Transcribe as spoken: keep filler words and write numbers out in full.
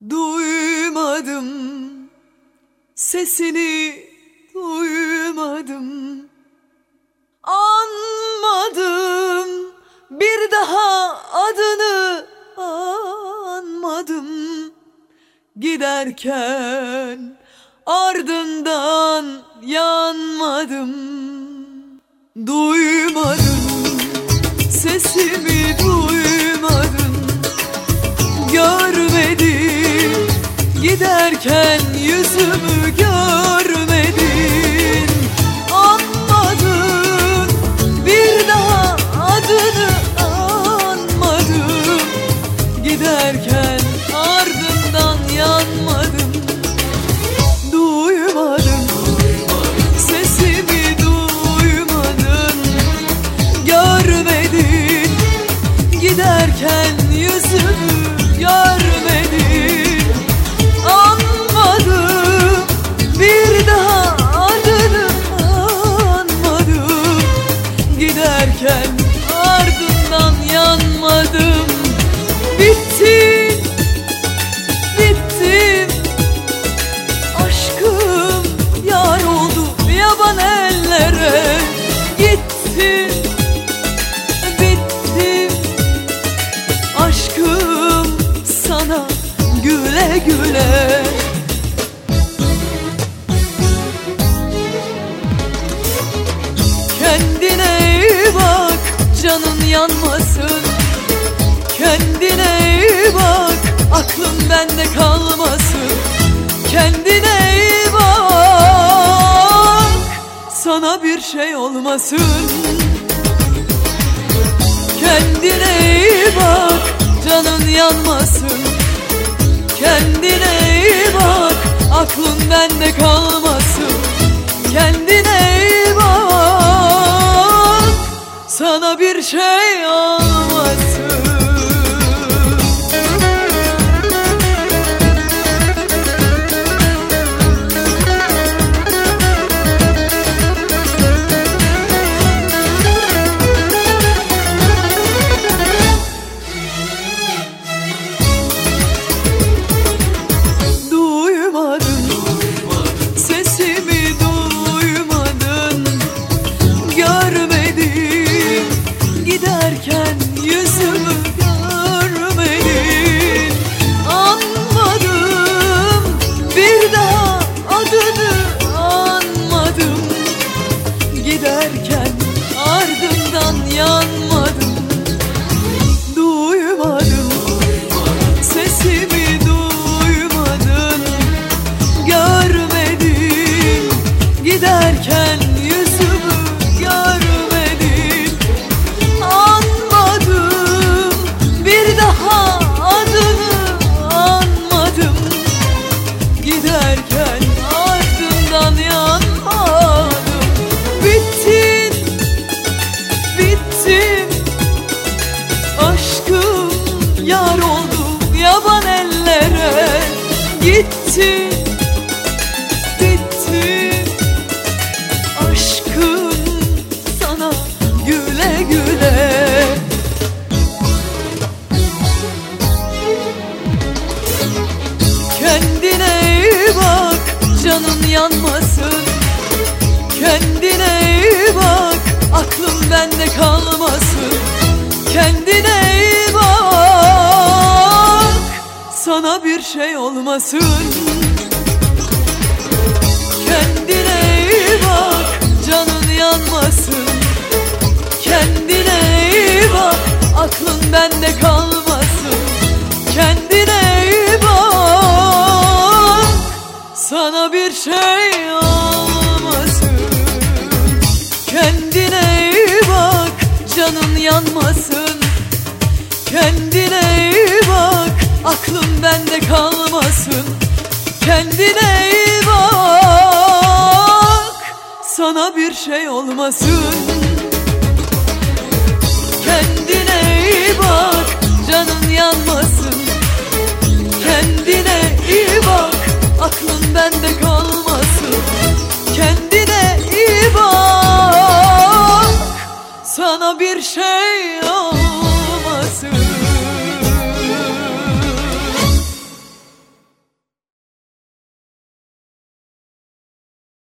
Duymadım, sesini duymadım, anmadım, bir daha adını anmadım. Giderken ardından yanmadım. Duymadın, sesimi duymadın, görmedin, giderken yüzümü görmedin. Anmadın, bir daha adını anmadım. Giderken ardından yanmadım. Duymadın, sesimi duymadın, görmedin, giderken yüzümü görmedin. Anmadım, bir daha adını anmadım. Giderken ardından yanmadım. Bittim, bittim, aşkım yar oldu yaban ellere. Gittim, bittim, aşkım sana güle güle. Kendine iyi bak, canın yanmasın. Kendine iyi bak, aklın bende kalmasın. Kendine iyi bak, sana bir şey olmasın. Kendine iyi bak, canın yanmasın. Kendine iyi bak, aklın bende kalmasın. Kendine iyi bak, sana bir şey olmasın. Giderken ardından yanmadım. Duymadın, sesimi duymadın, görmedin, giderken yüzümü görmedin. Anmadım, bir daha adını anmadım. Giderken ardından yanmadım. Bittim, bittim, aşkım yar oldu yaban ellere. Gittim, bittim, aşkım sana güle güle. Kendine iyi bak, canın yanmasın. Kendine iyi bak, aklın bende kalmasın. Kendine iyi bak, sana bir şey olmasın. Kendine iyi bak, canın yanmasın. Kendine iyi bak, aklın bende kalmasın. Kendine iyi bak, sana bir şey olmasın. Kendine iyi bak, canın yanmasın. Kendine iyi bak, aklın bende kalmasın. Kendine iyi bak, sana bir şey olmasın. Kendine iyi bak, canın yanmasın. Kendine iyi bak, aklın bende kalmasın.